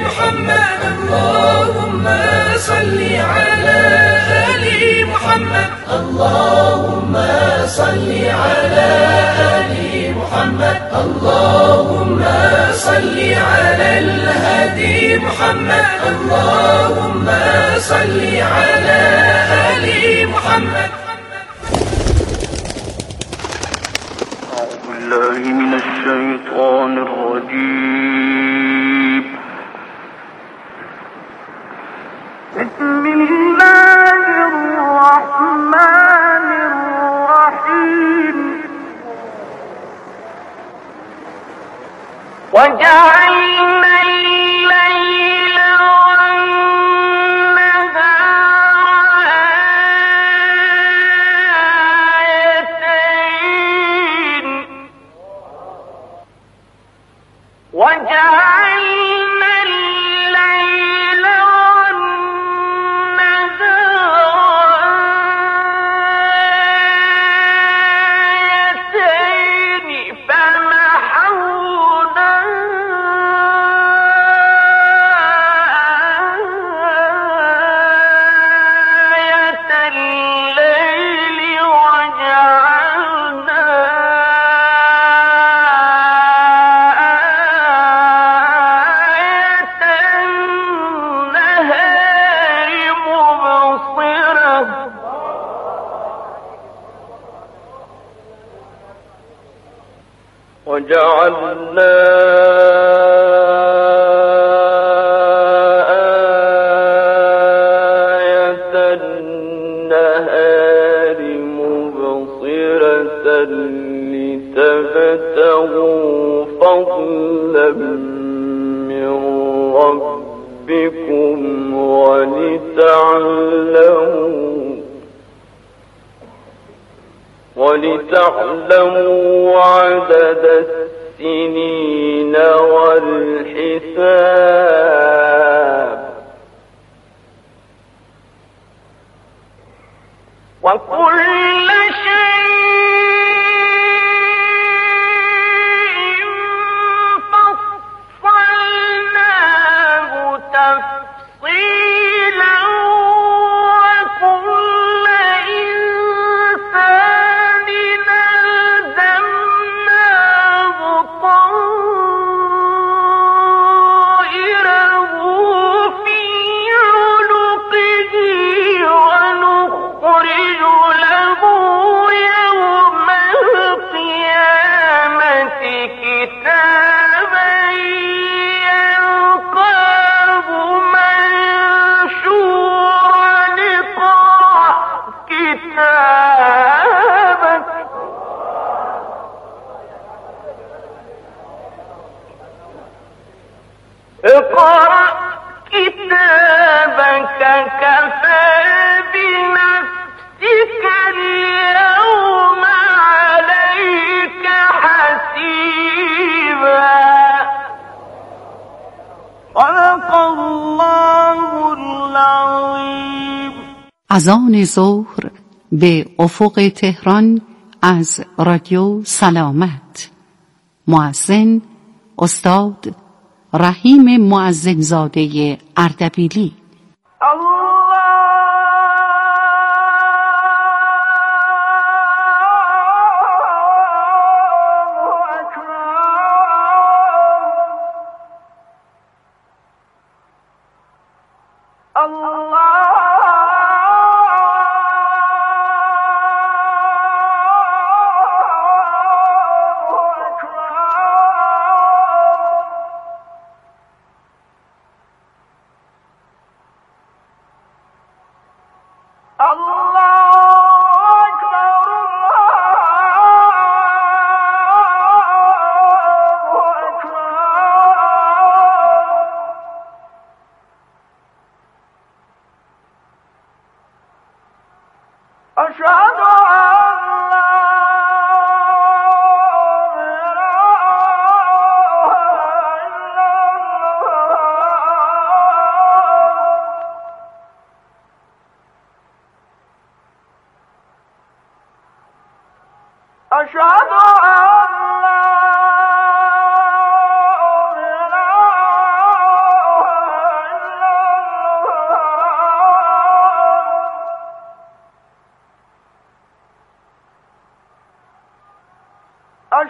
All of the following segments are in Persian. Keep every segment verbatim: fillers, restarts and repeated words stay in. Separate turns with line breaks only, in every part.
محمد اللهم صل على آل محمد اللهم صل على آل محمد اللهم صل على الهادي محمد اللهم صل على آل محمد.
أعوذ بالله من الشيطان الرجيم. بسم الله الرحمن الرحيم. وجعلنا الليل والنهار آيتين وجعلنا الليل والنهار آيتين فمحونا آية الليل وجعلنا آية النهار مبصرة وجعلنا آية النهار مبصرة لتبتغوا فضلا من ربكم ولتعلموا ولتعلموا عدد السنين والحساب وكل شيء فصلناه تفصيلا وكل إنسان ألزمناه طائره في عنقه ونخرج له يوم القيامة كتابا يلقاه منشورا اقرأ كتابك اقرأ كتابك كفى بنفسك اليوم عليك حسيبا. صدق الله العظيم.
اذان ظهر به افق تهران از رادیو سلامت. مؤذن استاد رحیم مؤذنزاده اردبیلی.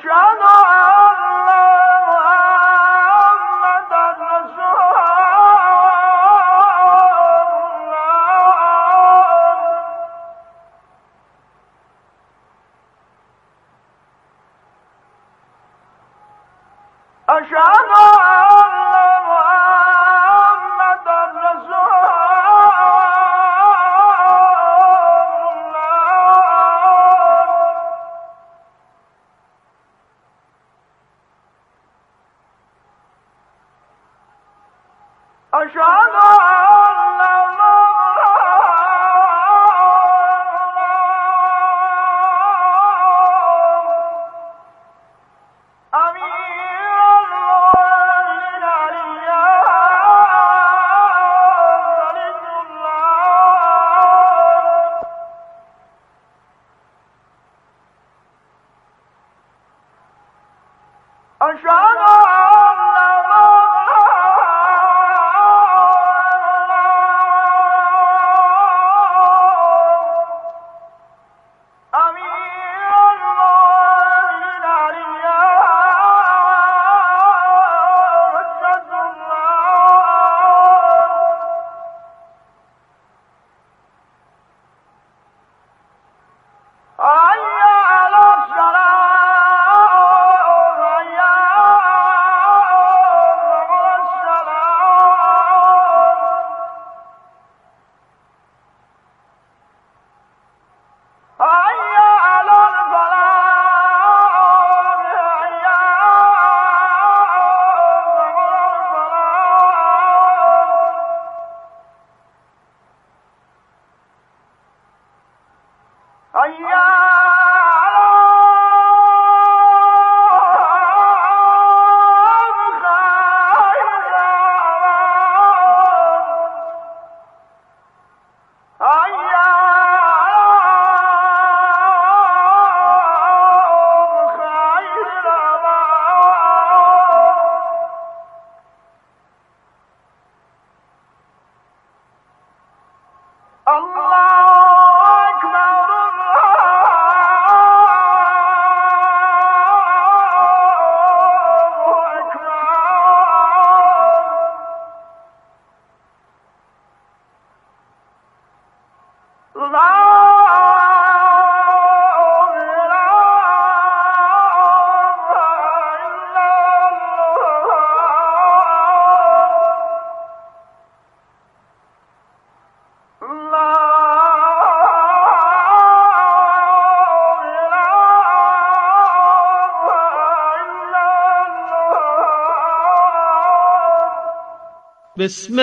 بسم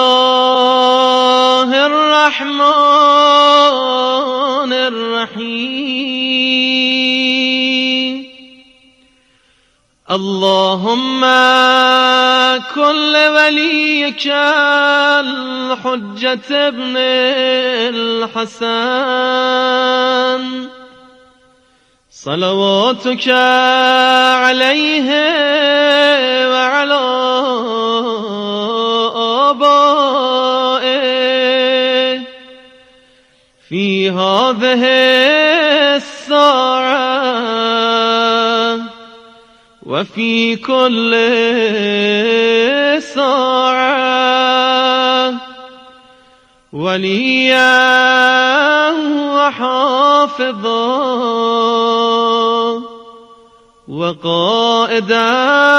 الله الرحمن الرحیم اللهم كل وليك الحجة ابن الحسن صلواتك عليه وعلى آبائه في هذه الساعة وفي كل ساعة وليا وحافظا وقائدا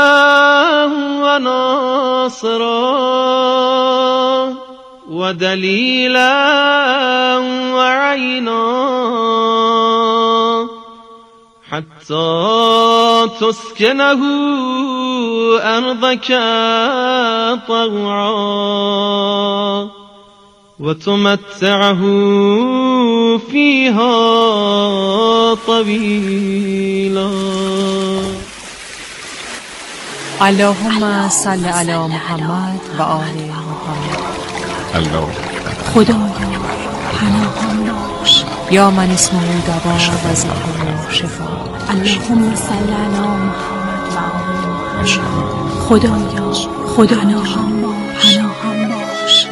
وناصرا ودليلا وعينا حتى تسكنه أرضك طوعا وتمتعه فيها طويلا.
اللهم صل على محمد و آل محمد.
الله
خدایا پناهم باش یا من اسمه دوا و ذکره شفا. اللهم صل علی محمد و آل محمد. خدایا پناهم باش پناهم باش.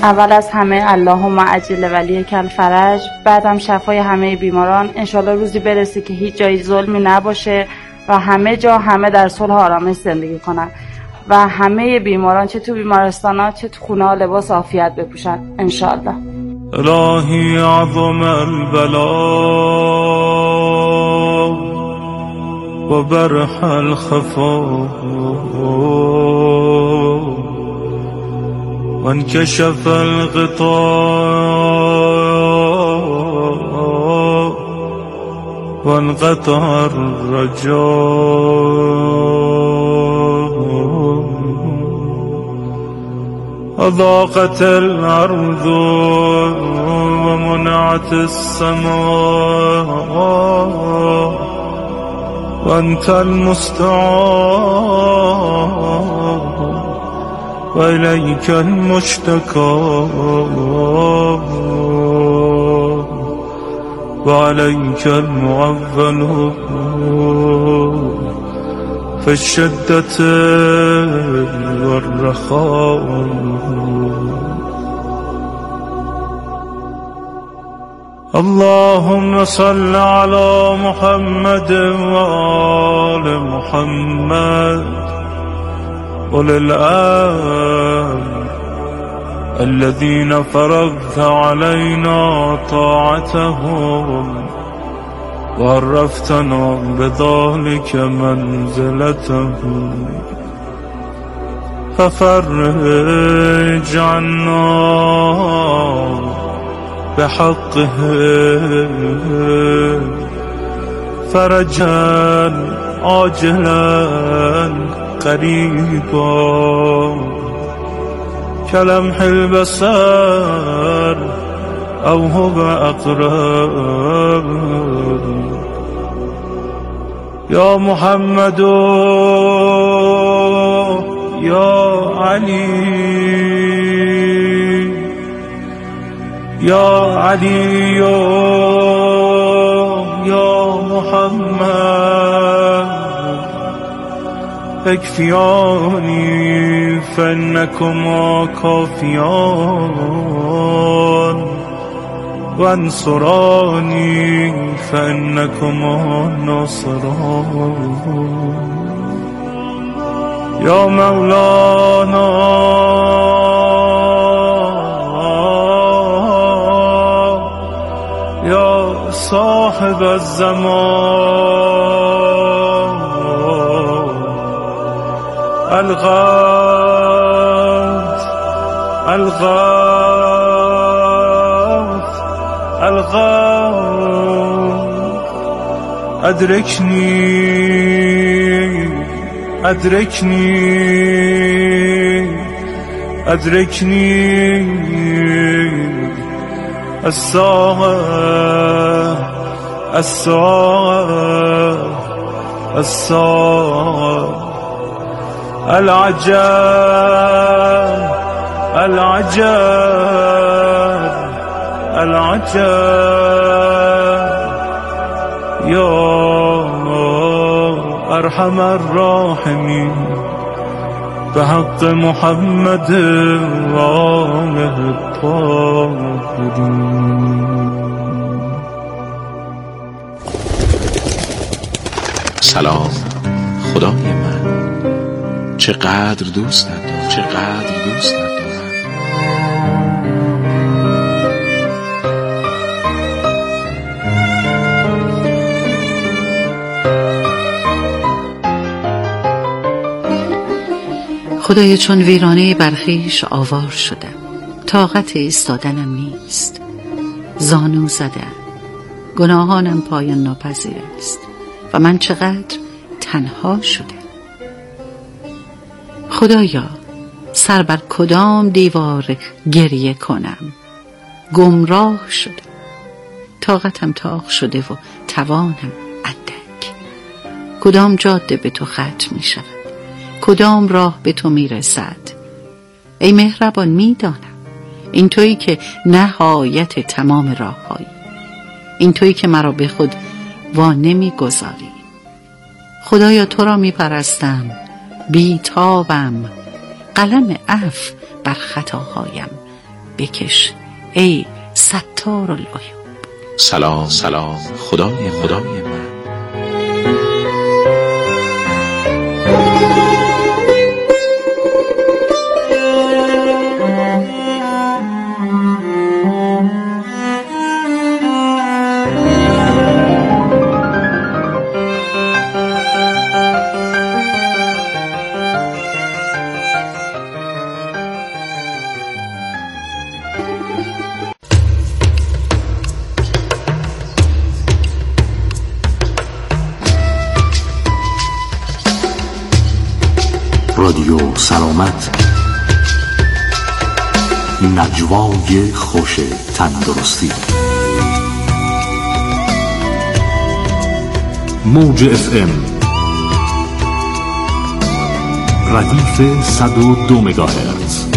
اول از همه اللهم عجل ولیک الفرج، بعدم شفای همه بیماران. انشالله روزی برسه که هیچ جای ظلمی نباشه و همه جا همه در صلح و آرامش زندگی کنن و همه بیماران چه تو بیمارستانا چه تو خونه ها لباس عافیت بپوشن انشالله.
الهی اعظم البلا و برح الخفا و انکشف الغطاء و انقطع الرجاء أضاقت الأرض ومنعت السماء وأنت المستعان وإليك المشتكى وعليك المعول في الشدة والرخاء. اللهم صل على محمد وآل محمد أولي الأمر الذين فرضت علينا طاعتهم وعرفتنا بذلك منزلتهم ففرج عنا بحقهم فرجا عاجلا قريبا كلمح البصر أو هو أقرب. يا محمد يا علي يا علي يا محمد اكفياني فإنكما كافيان وانصراني فإنكما ناصران. يا مولانا يا صاحب الزمان الغوث الغوث الغوث أدركني أدركني أدركني الساعة الساعة الساعة العجاب العجاب العجاب. يا أرحم الراحمين بحق محمد وآله الطاهرين.
سلام خدای من، چقدر دوستت دارم، چقدر دوستت دارم.
خدایا چون ویرانه برخیش آوار شدم، طاقت ایستادنم نیست، زانو زدم، گناهانم پایان ناپذیر است و من چقدر تنها شدم. خدایا سر بر کدام دیوار گریه کنم؟ گمراه شدم، طاقتم تاق شده و توانم اندک. کدام جاده به تو ختم می شود؟ کدام راه به تو می رسد؟ ای مهربان می دانم این تویی که نهایت تمام راه هایی، این تویی که مرا به خود وا نمی گذاری. خدایا تو را می پرستم، بی تابم، قلم عفو بر خطاهایم بکش ای ستار العیوب.
سلام سلام خدای خدای من.
رادیو سلامت، نجوای خوش تندرستی. موج اف ام ردیف صد و دو مگاهرتز.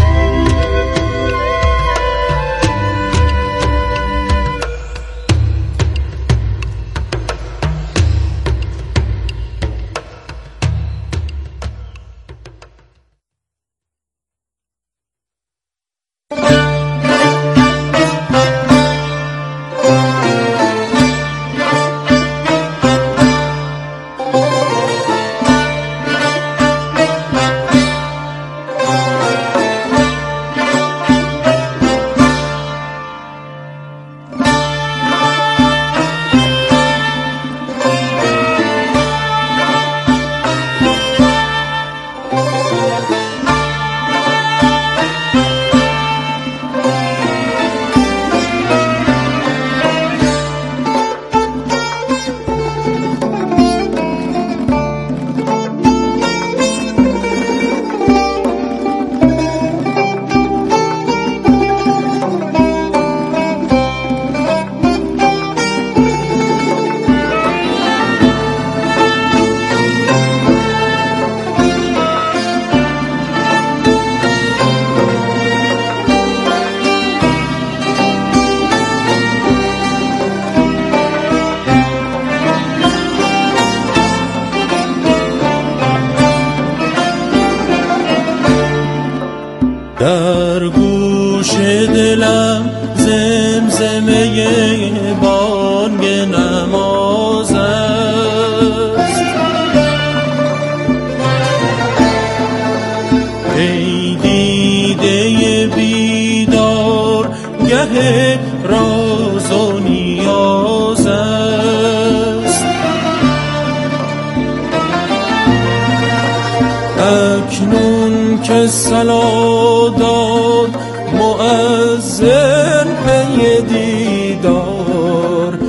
در گوش دلم زمزمه بانگ نماز است، ای دیده بیدار گه راز و نیاز است. اکنون که صلا داد مؤذن پی دیدار،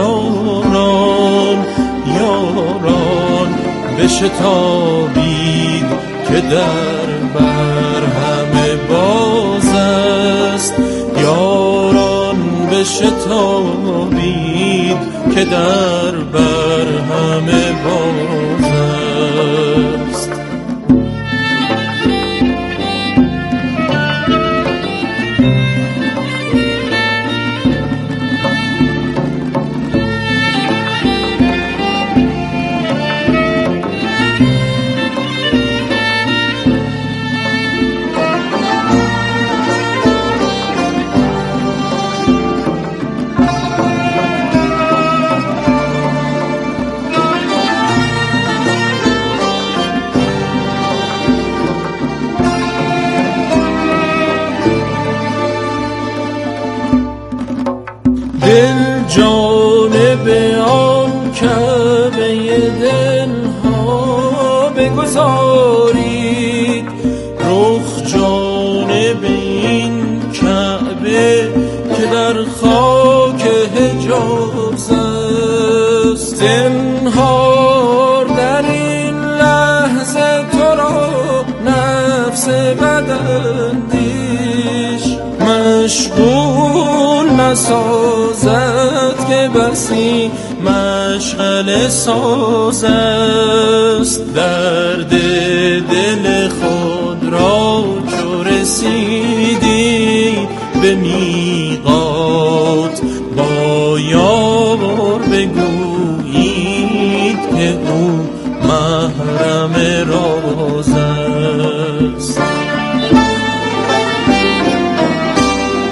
یاران یاران بشتابید که در بر همه باز است. یاران بشتابید که در بر همه باز است. دل جانب آن کعبه دلها بگذارید، رخ جانب این کعبه که در خاک حجاز است. زنهار در این لحظه تو را نفس بداندیش مشغول نسازد که بسی مشغل ساز است. درد دل خود را چو رسیدی به میقات، با یار بگویید که او محرم راز است.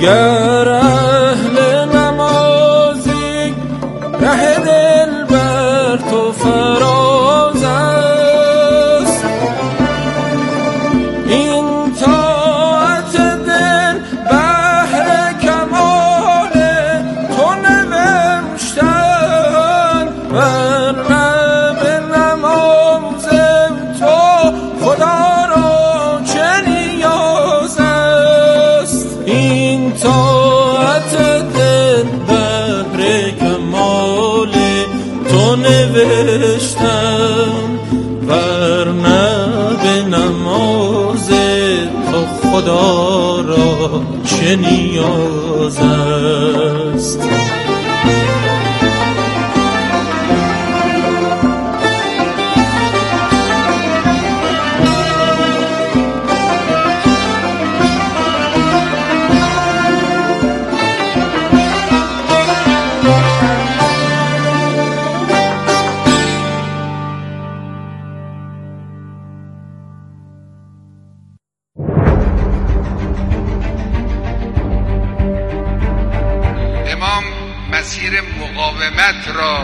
گر اهل نمازی ره دل بر تو فراز است، این طاعت دل بهر کمال تو نوشتن، ورنه به نماز تو خدا را چه نیاز است. این طاعت دل بهر کمال تو نوشتن، ورنه به نماز تو خدا را چه نیاز است.
مسیر مقاومت را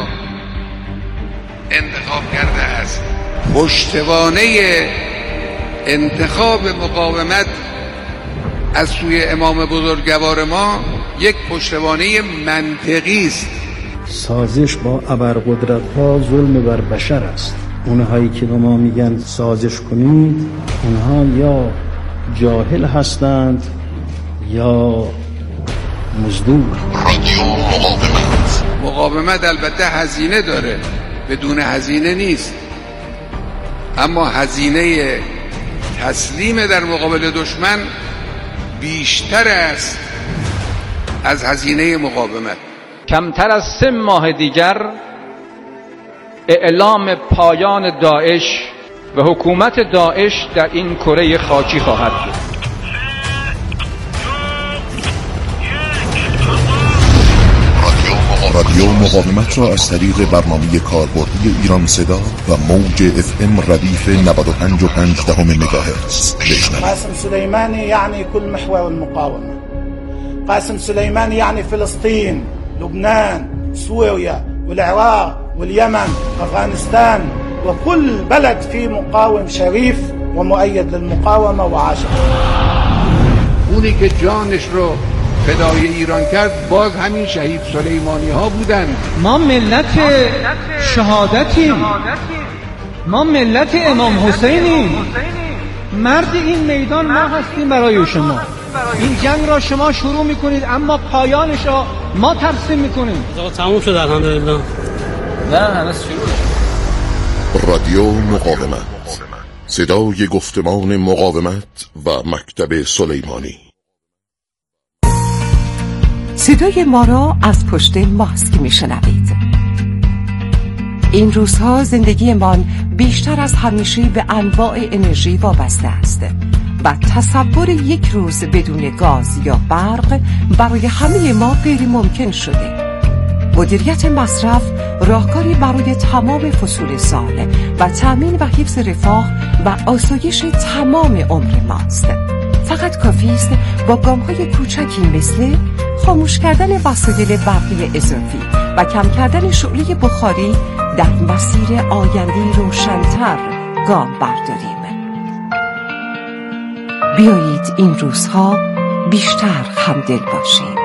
انتخاب کرده است. پشتوانه انتخاب مقاومت از سوی امام بزرگوار ما یک پشتوانه منطقی است.
سازش با ابرقدرت‌ها ظلم بر بشر است. اونهایی که به ما میگن سازش کنید، اونها یا جاهل هستند یا مزدور.
رادیو مقاومت. مقاومت البته هزینه داره، بدون هزینه نیست، اما هزینه تسلیم در مقابل دشمن بیشتر است از هزینه مقاومت.
کمتر از سه ماه دیگر اعلام پایان داعش و حکومت داعش در این کره خاکی خواهد بود.
رادیو مقاومت را از طریق برنامه کاربردی ایران صدا و موج اف ام ردیف نود و پنج و پنج دهم مگاهرتز بشنوید.
قاسم سليماني يعني كل محور المقاومة. قاسم سليماني يعني فلسطين، لبنان، سوريا والعراق واليمن، أفغانستان وكل بلد فيه مقاوم شريف ومؤيد للمقاومة وعاشق.
اونی که جانش رو فدای ایران کرد باز همین شهید سلیمانی ها بودن.
ما ملت شهادتیم، ما ملت امام حسینیم. مرد این میدان ما هستیم برای شما. این جنگ را شما شروع میکنید اما پایانش را ما ترسیم میکنیم.
تموم شد الحمدلله.
نه هنوز شروع.
رادیو مقاومت، صدای گفتمان مقاومت و مکتب سلیمانی.
صدای ما را از پشت ماسک میشنوید. این روزها زندگیمان بیشتر از همیشه به انواع انرژی وابسته است و تصور یک روز بدون گاز یا برق برای همه ما غیر ممکن شده. مدیریت مصرف راهکاری برای تمام فصول سال و تأمین و حفظ رفاه و آسایش تمام عمر ماست. فقط کافی است با گام‌های کوچکی مثل خاموش کردن وسایل برقی اضافی و کم کردن شعله بخاری در مسیر آینده روشن‌تر گام برداریم. بیایید این روزها بیشتر همدل باشیم.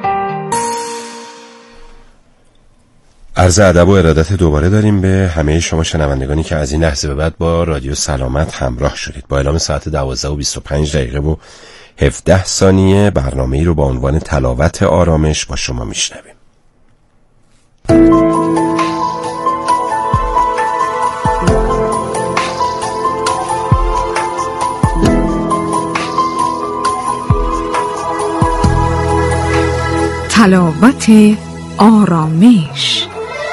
عرض ادب و ارادت دوباره داریم به همه شما شنوندگانی که از این لحظه به بعد با رادیو سلامت همراه شدید. با اعلام ساعت دوازده و بیست و پنج دقیقه و هفده ثانیه برنامه‌ای رو با عنوان تلاوت آرامش با شما میشنویم.
تلاوت آرامش.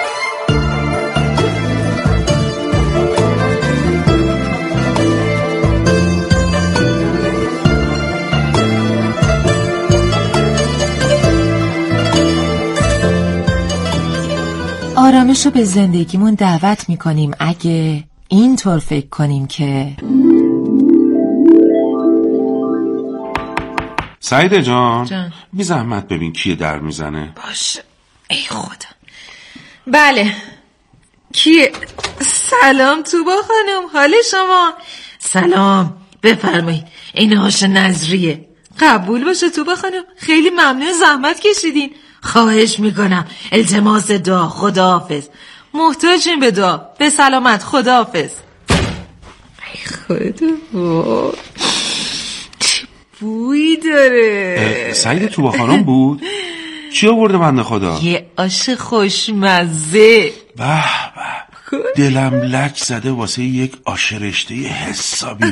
آرامش رو به زندگیمون دعوت میکنیم اگه اینطور فکر کنیم که
سعیده جان,
جان.
بی زحمت ببین کیه در میزنه.
باشه. ای خدا. بله. کیه؟ سلام توبا خانم، حال شما؟ سلام، بفرمایید. این هاش نظریه. قبول باشه توبا خانم، خیلی ممنون زحمت کشیدین. خواهش میکنم، التماس دعا. خداحافظ. محتاجیم به دعا. به سلامت. خداحافظ. ای خدا، چه بویی داره.
سعید توبا خانم بود؟ چی آورده بنده خدا؟
یه آش خوشمزه.
به به، دلم لک زده واسه یک آش رشته حسابی.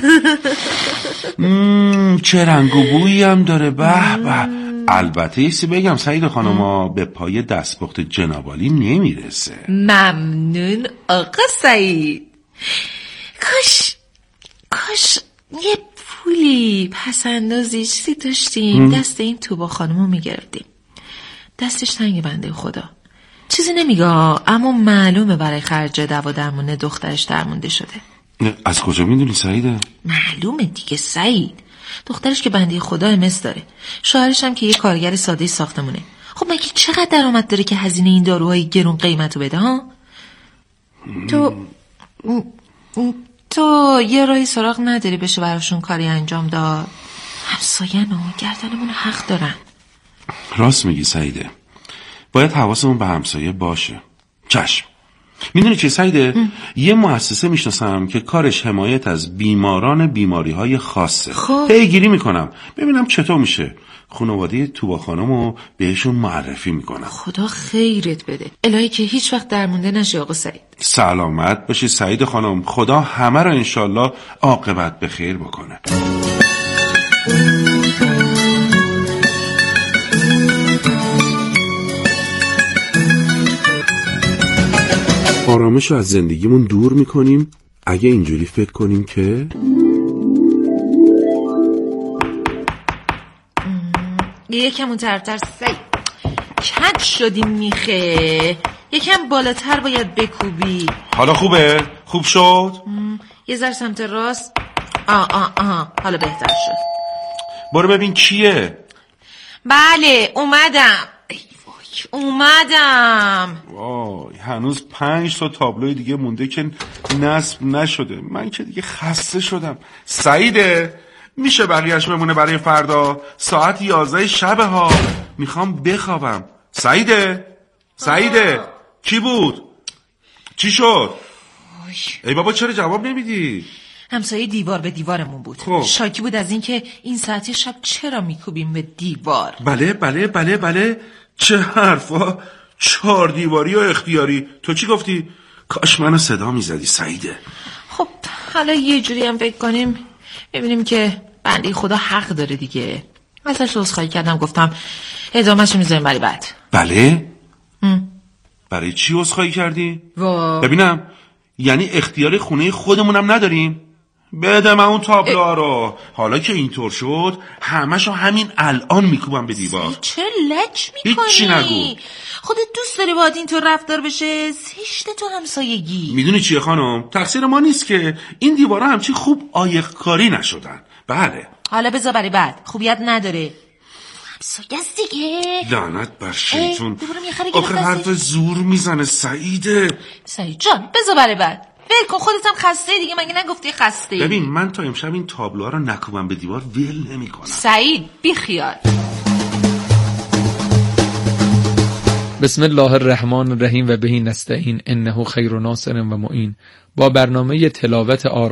مم، چه رنگ و بویی هم داره. به به. البته ایسی بگم سعید خانم به پای دستپخت جنابالی نمیرسه.
ممنون آقا سعید. کاش کاش یه پولی پسندازی چیزی داشتیم دست این توبا خانمو میگرفتیم. دستش تنگ بنده خدا. چیزی نمیگه اما معلومه برای خرج دوا درمون دخترش درمونده شده.
از کجا میدونی سعیده؟
معلومه دیگه سعید. دخترش که بنده خدا مس داره، شوهرش هم که یه کارگر ساده ساختمونه. خب مگه چقدر درآمد داره که هزینه این داروهای گرون قیمتو بده ها؟ تو تو یه راهی سراغ نداری بشه براشون کاری انجام داد؟ همسایه‌ن و گردنمون حق دارن.
راست میگی سعیده، باید حواسمون به همسایه باشه. چشم. میدونی چه سعیده؟ ام. یه مؤسسه میشناسم که کارش حمایت از بیماران بیماری های خاصه.
خب
پیگیری میکنم ببینم چطور میشه خانواده توبا خانمو بهشون معرفی میکنم.
خدا خیرت بده. الهی که هیچ وقت درمونده نشی آقا سعید.
سلامت باشی سعید خانم، خدا همه را انشالله عاقبت به خیر بکنه. آرامش رو از زندگیمون دور میکنیم اگه اینجوری فکر کنیم که
یکم اون طرفتر سعید کج شدیم میخه. یکم بالاتر باید بکوبی.
حالا خوبه؟ خوب شد؟
یه ذره سمت راست. آه آه آه حالا بهتر شد.
برو ببین کیه.
بله اومدم. اومدم.
وای هنوز پنج تا تابلوی دیگه مونده که نصب نشده. من که دیگه خسته شدم. سعیده میشه بقیهش بمونه برای فردا؟ ساعت یازده شب ها، میخوام بخوابم. سعیده سعیده آه. کی بود؟ چی شد؟ ای بابا چرا جواب نمیدی؟
همسایه دیوار به دیوارمون بود.
خب.
شاکی بود از این که این ساعت شب چرا میکوبیم به دیوار.
بله بله بله بله. چه حرفا؟ چهار دیواری و اختیاری. تو چی گفتی؟ کاش منو صدا میزدی سعیده.
خب حالا یه جوری هم فکر کنیم ببینیم که بنده خدا حق داره دیگه. ازش عذرخواهی کردم، گفتم ادامه‌شو میذاریم برای بعد.
بله؟
ام.
برای چی عذرخواهی کردی؟
وا.
ببینم یعنی اختیار خونه خودمونم نداریم؟ بده من اون تابلوها رو. حالا که اینطور شد همشو همین الان میکوبم به دیوار.
چه لج میکنی؟
هیچی نگو.
خودت دوست داری باید اینطور رفتار بشه؟ زشته تو همسایگی.
میدونی چیه خانم؟ تقصیر ما نیست که این دیوارا همچی خوب عایق کاری نشدن. بله
حالا بذار برای بعد، خوبیت نداره. همسایه است دیگه.
لعنت بر شیطون.
آخه
حرف زور میزنه سعیده.
سعید جان بذار برای بعد. ول کن، خودت هم خسته دیگه، مگه نگفتی خسته؟
ببین من تا امشب این تابلوها رو نکوبم به دیوار ول نمی‌کنم.
سعید بی خیال.
بسم الله الرحمن الرحیم و بهی نستعین انه خیر ناصر و معین. با برنامه تلاوت آرام